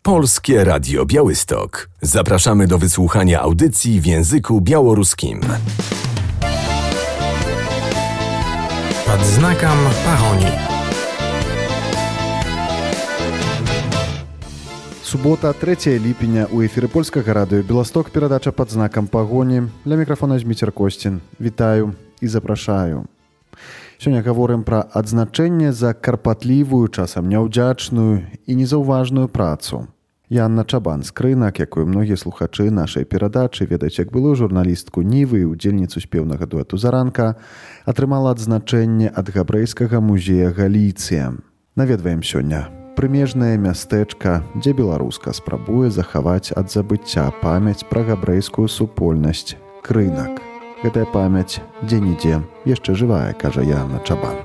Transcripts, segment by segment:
Polskie Radio Białystok. Zapraszamy do wysłuchania audycji w języku białoruskim. Pod znakiem Pahoni. Субота, 3 ліпеня, у ефіры Польскага радыё «Беласток», перадача «Пад знакам пагоні». Для мікрафона Зміцер Костін. Вітаю і запрашаю. Сёння гаворым пра адзначэнне за карпатлівую, часам няўдзячную і незаўважную працу. Янна Чабан з Крынак, якую многія слухачы нашай перадачы ведаюць як былую журналістку Нівы і удзельніцу спеўнага дуэту «Заранка», атрымала адзначэнне ад габрэйскага музея Галіцыя. Наведваем сёння прымежнае мястэчка, дзе беларуска спрабуе захаваць ад забыцця памяць пра габрэйскую супольнасць Крынак. Гэтая памяць дзе-нідзе яшчэ жывая, кажа Янна Чабан.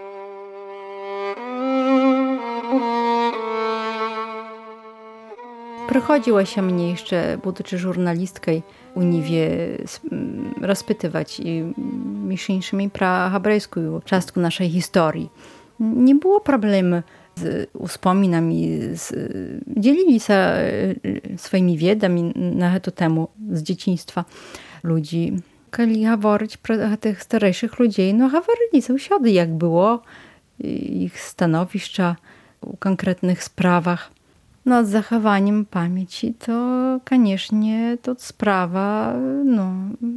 Przychodziło się mnie jeszcze, будучи żurnalistką u Niwie, rozpytywać między innymi про hebrajską частку naszej historii. Nie było problemu z wspominami, dzielili się swoimi wiedzami na tę temat z dzieciństwa ludzi. Kiedy mówić pro tych starszych ludzi, no mówili zawsze jak było, ich stanowiska w konkretnych sprawach. No, z zachowaniem pamięci to, koniecznie, to sprawa, no,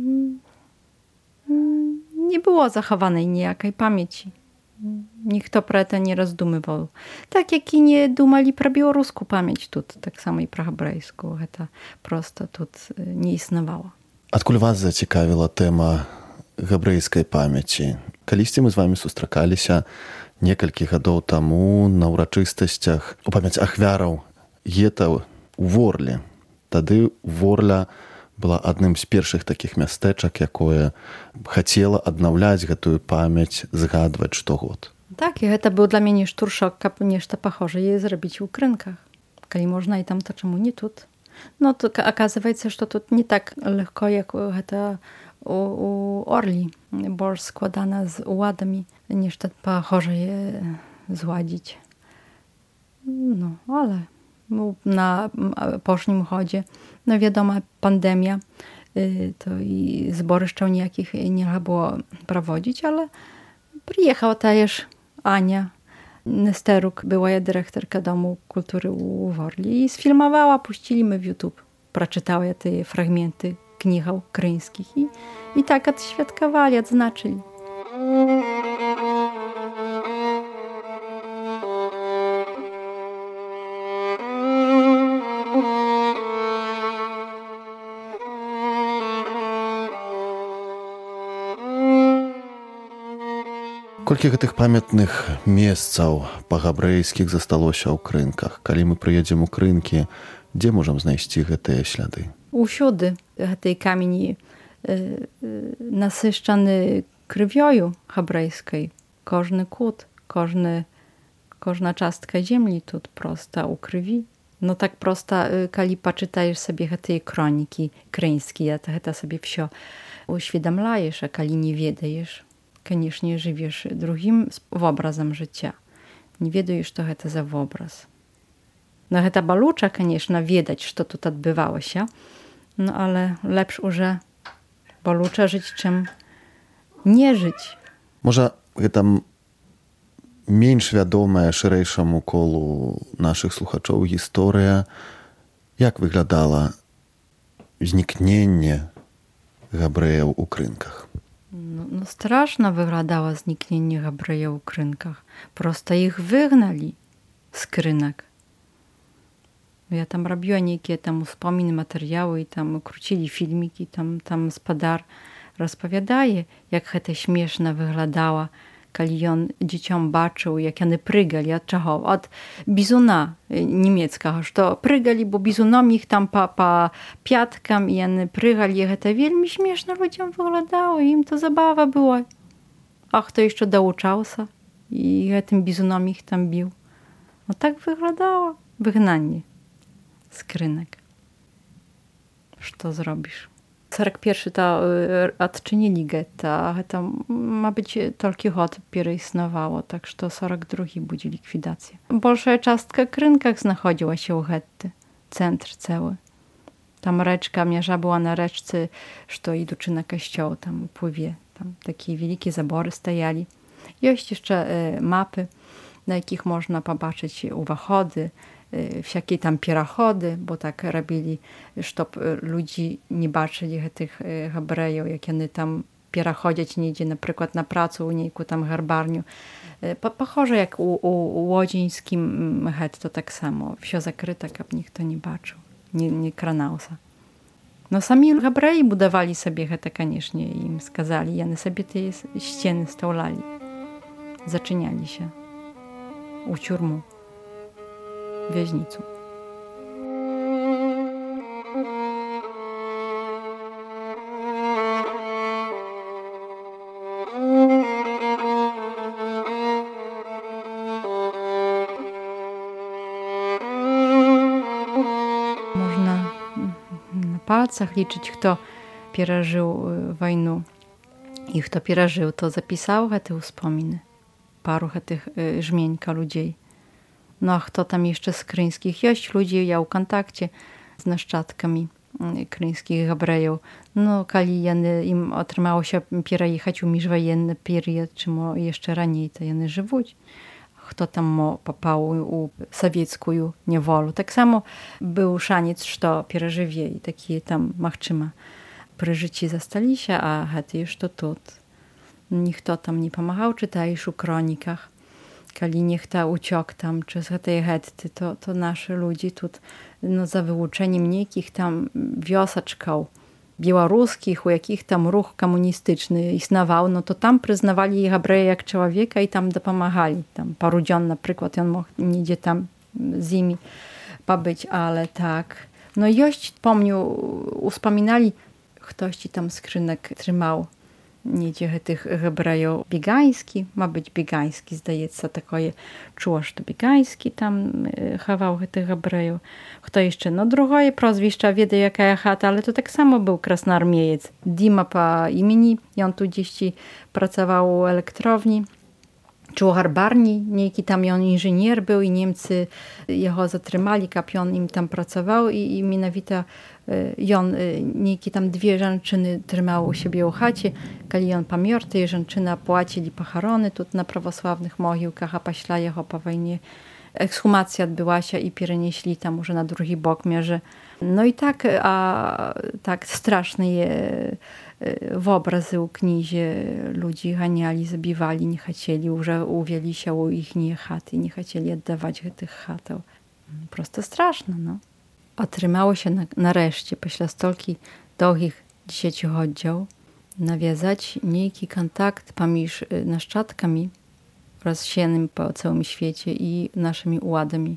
nie było zachowanej niejakiej pamięci. Nikt про это nie rozdumywał. Tak jak i nie dumali про białoruską pamięć тут, tak samo i про hebrajską. Это просто тут не існувало. Адкуль вас зацікавіла тэма габрэйскай памяці? Калісьці мы з вами сустракаліся некалькі гадоў таму на ўрачыстасцях у памяць ахвяраў гета ў Ворлі. Тады Ворля была адным з першых такіх мястэчак, якое хацела аднаўляць гэтую памяць, згадваць штогод. Так, і гэта быў для мяне штуршок, каб нешта пахожае зрабіць у Крынках. Калі можна і там, то чаму не тут? No to оказывается, что тут не так легко, jak это у Орли, bo składana z uładami, niż to pachorze je zładzić. No, ale na posznim chodzie, no wiadomo, pandemia, to i zboryszt nijakich nie było prowadzić, ale przyjechała też Ania Nesteruk, była dyrektorka Domu Kultury u Worli i sfilmowała, puścili my w YouTube. Przeczytała ja te fragmenty knichał kryńskich i tak odświadkowali, odznaczyli. Колькі гэтых памятных месцаў па-габрэйскіх засталося ў Крынках? Калі мы прыедзем у Крынкі, дзе можам знайсці гэтыя сляды? Усюды гэтай камені насышчаны крывёю габрэйскай. Кожны кут, кожна частка землі тут проста ў крыві. No tak prosta, kali poczytajesz sobie te kroniki kryńskie, to гэта sobie wsio uświadamlajesz, a kali nie wiedajesz, koniecznie żywiesz drugim obrazem życia. Nie wiedajesz, to гэта za obraz. No гэта balucza, koniecznie, wiedać, co tu odbywało się, no ale lepsz już balucza żyć, czym nie żyć. Może гэта менш вядомая шырэйшаму колу нашых слухачоў гісторыя, як выглядала знікненне габрэяў у Крынках? No straszno wyglądało zniknięcie Hebrajów w Krynkach. Prosto ich wygnali z Krynek. Ja tam robiła niekie tam wspominy, materiały i tam krócili filmiki, tam spadar rozpowiadaje, jak to śmieszne wyglądało, kiedy on dzieciom baczył, jak one prygali. Od czego? Od bizuna niemieckiego, że prygali, bo bizunom ich tam po piatkam i one prygali. To wielmi śmieszne ludziom wyglądało i im to zabawa była. A kto jeszcze douczał się i tym bizunom ich tam bił. No tak wyglądało wygnanie z Krynek. Co zrobisz? 41 to odczynili getta, a to ma być tylko hot переistnowało, tak że 42 budzi likwidację. Большая частка Krynkach znachodziła się u getty. centr cały. Tam reczka, mierza była na reczce, że idący na kościół, tam pływie. Tam takie wielkie zabory stajali. Jest jeszcze mapy, na jakich można pobaczyć uwachody, wszelkie tam pierachody, bo tak robili, żeby ludzi nie baczyli tych Hebrajów, jak one tam pierachodzić nie idzie, na przykład na pracę u niejku tam herbarniu. Pochоже jak u łodzińskim to tak samo. Wsio zakryte, aby nikt nie baczył, nie kranausa. No sami Hebreji budowali sobie to, koniecznie im skazali. I one sobie te ściany staulali. Zaczyniali się u ciurmu, więźnicu. Można na palcach liczyć, kto przeżył wojnę i kto przeżył, to zapisał te wspominy. Paru tych żmieńka ludzi. No a kto tam jeszcze z kryńskich? Jest ludzi, ja w kontakcie z naszczadkami kryńskich Hebrajów. No, kali im otrzymało się przejechać u międzywojenny period, czy jeszcze raniej, to jeny żywą. Kto tam popał u sowiecką niewolę. Tak samo był szaniec, że przeżywie i takie tam machczyma. Przeżyci zastali się, a hety jeszcze тут. Nikt tam nie pomagał, czytajesz u kronikach. Kali niech ta uciok tam, czy z tej hetty, to nasze ludzie tu, no za wyłączeniem niekich tam wiosaczkał białoruskich, u jakich tam ruch komunistyczny istnował, no to tam przyznawali Hebreja jak człowieka i tam dopomagali. Tam paru dzień na przykład on mógł nigdzie tam z nimi pobyć, ale tak. No i jość, pomniu, uspominali, ktoś ci tam skrzynek trzymał. Niedzie tych Hebrajów biegański, ma być biegański, zdaje się, takie czuło, że to biegański tam chował tych Hebrajów. Kto jeszcze? No drugie prozwiszcza, wiedzę jaka chata, ale to tak samo był krasnoarmiejec. Dima po imieni, i on tu gdzieś pracował u elektrowni, czy u harbarni, niejaki tam on inżynier był i Niemcy jego zatrzymali, jak on im tam pracował i mianowito on niejaki tam dwie żonczyny trzymał u siebie u chacie, kiedy on pomiar, te żonczyny płacili pochrony tu na prawosławnych mogiłkach, a pośla jego po wojnie ekshumacja odbyła się i przenieśli tam już na drugi bok mierze. No i tak, a tak straszne je w obrazy u knizie ludzi ganiali, zabijali, nie chcieli, już uwieli się u ich chaty, nie chcieli oddawać tych chatów. Prosto straszne, no. Otrzymało się nareszcie, po stolki długich 10 oddział, nawiązać niejaki kontakt pomiędzy naszczadkami rozsianymi po całym świecie i naszymi uładami.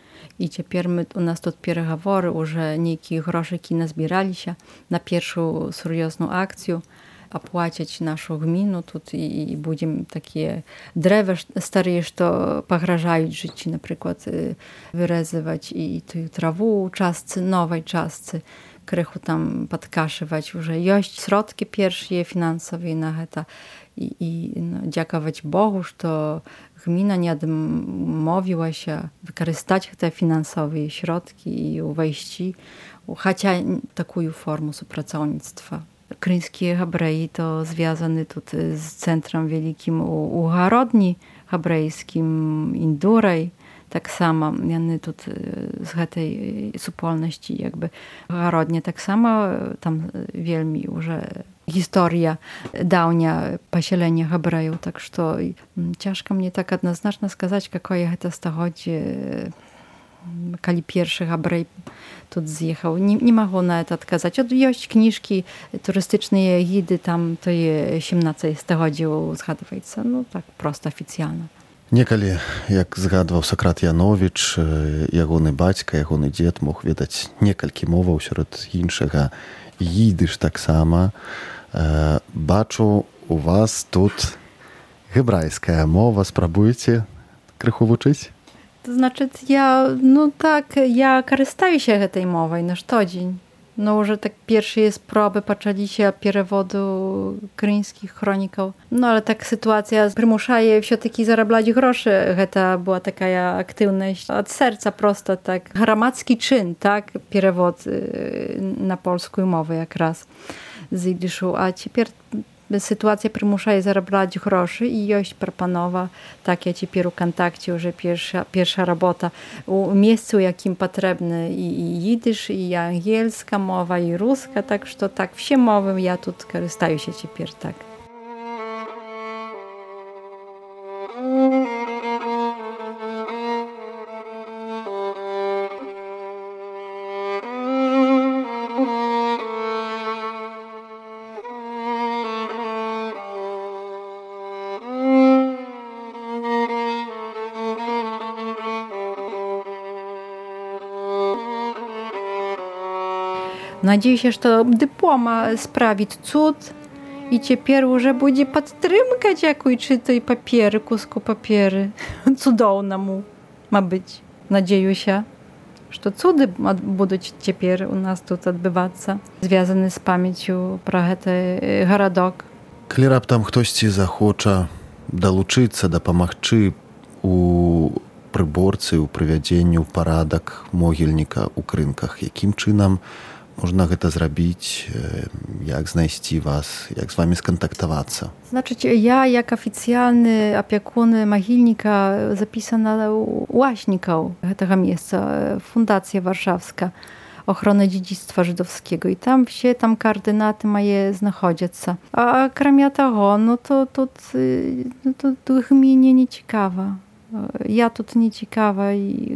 I teraz u nas tu переговоры, że niejaki groszyki nazbierali się na pierwszą seriozną akcję, opłacić naszą gminę тут i będziemy takie drzewa stare, to pograżają życie, na przykład wyrezywać i tu trawę czasce, nowej czasce, krychu tam podkaszywać, że jest środki pierwsze finansowe na to i no, dziękować Bogu, że gmina nie odmówiła się wykorzystać te finansowe środki i wejści, chociaż taką formę współpracownictwa. Kryńskie Hebreji to związane tu z centrum wielkim u Harodni hebrejskim, Induraj, tak samo, one tu z tej supolności jakby Harodnie tak samo, tam wielmi już historia dawnia поселения Hebrejów, tak że ciężko mnie tak jednoznacznie сказать, jakie to stochodzi, kiedy pierwszy Hebrej tu zjechał. Nie mogę na to odkazać. Jest książki turystyczne, gidy, tam to je 17 stochodził zgadywać, no tak prosto oficjalnie. Некалі, як згадваў Сакрат Яновіч, ягоны бацька, ягоны дзед мог ведаць некалькі моваў, сярод іншага їдыш таксама. Бачу, у вас тут гебрайская мова. Спрабуеце крыху вучыць? To znaczy, ja, no tak, ja korzystаю się tej mowy na co dzień. No, уже tak pierwsze jest próby poczęli się przewodu kryńskich chroników. No, ale tak sytuacja przymuszaje все-таки zarabiać grosze. To była taka aktywność od serca prosto, tak. Gramacki czyn, tak? Przewód na polską mowę jak raz z jidyszu. A teraz sytuacja przymuszaje zarabiać groszy i jość proponowa, tak ja teraz w kontakcie już pierwsza robota u miejscu, jakim potrzebny i jidysz, i angielska mowa, i ruska, tak że tak wsie mowy ja tu korzystaję się teraz tak. Надеюсь, что диплома справит цуд, и теперь уже будет подтримка дякую читой паперы, куску паперы. Цудовному, мабуть. Надеюсь, что цуды будут теперь у нас тут отбываться, связаны с памятью про этот городок. Калі раптам хтосьці захоча далучыцца, дапамагчы у прыборцы, у прывядзенню ў парадак могільніка ў крынках, якім чынам można гэта зрабіць, як знайсці вас, як з вами скантактавацца? Значыць, я, як афіцыяльны апякун магільніка, запісана ў ўласнікаў гэтага месца, фундацыя варшавска, охрона dziedzictwa żydowskiego i tam все tam координаты мои знаходяцца. А кроме того, ну то тут гміне не цікава. Я тут не цікава.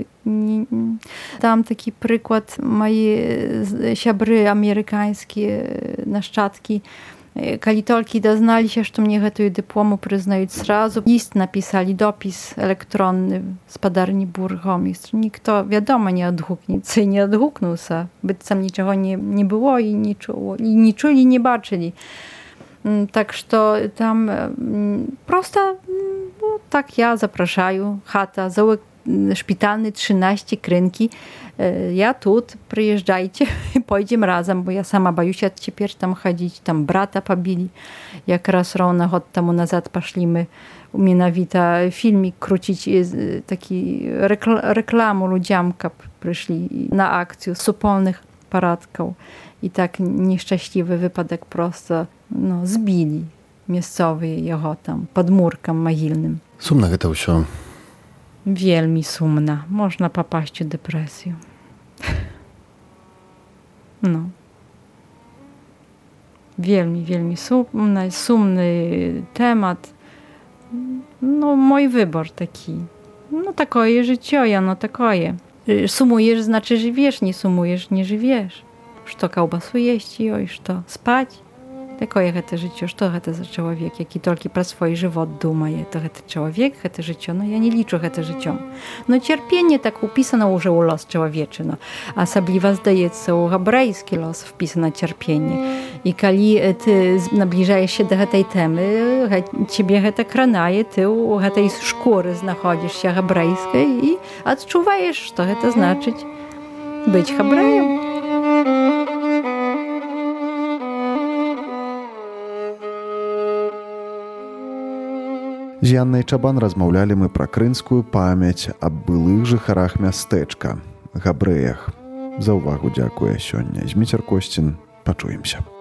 Dam taki przykład, moi siabry amerykańskie, naszczadki, kiedy tylko doznali się, że mnie tego dyplomu przyznają zrazu, list napisali, dopis elektronny z padarni burmistrz. Nikt, wiadomo, nie odhuknął się, by tam niczego nie było i nie czuli, nie baczyli. Tak, że tam prosto, no, tak ja zapraszają, chata, załyk szpitalny 13 krynki. Ja tu, przyjeżdżajcie, pójdziemy razem, bo ja sama boję się teraz tam chodzić, tam brata pobili. Jak raz równo od temu nazad poszliśmy, mianowito filmik krócić, taki reklamu ludziom przyszli na akcję supolnych paradków. I tak nieszczęśliwy wypadek prosto no, zbili miejscowy jego tam pod murkiem mogilnym. Sumna to ўсё. Wielmi sumna. Można popaść w depresję. No. Wielmi sumna, sumny temat. No, mój wybór taki. No, takoje życie, no takoje. Sumujesz, znaczy żywiesz, nie sumujesz, nie żywiesz. Что колбасу есть ее, и что спать. Такое это житё, что это за человек, який только про свой живот думает. Это человек, это житё, но я не лічу это житём. Но терпение так уписано уже у лос человечина. Особливо, здається, у габрейський лос вписано терпение. И коли ты наближаешься до этой темы, тебе это кранае, ты у этой шкуры находишься габрейской и отчуваешь, что это значит быть габреем. З Яннай Чабан размаўлялі мы пра крынскую памяць аб былых жыхарах мястэчка, габрэях. За ўвагу дзякуе сёння Зміцер Косцін. Пачуемся.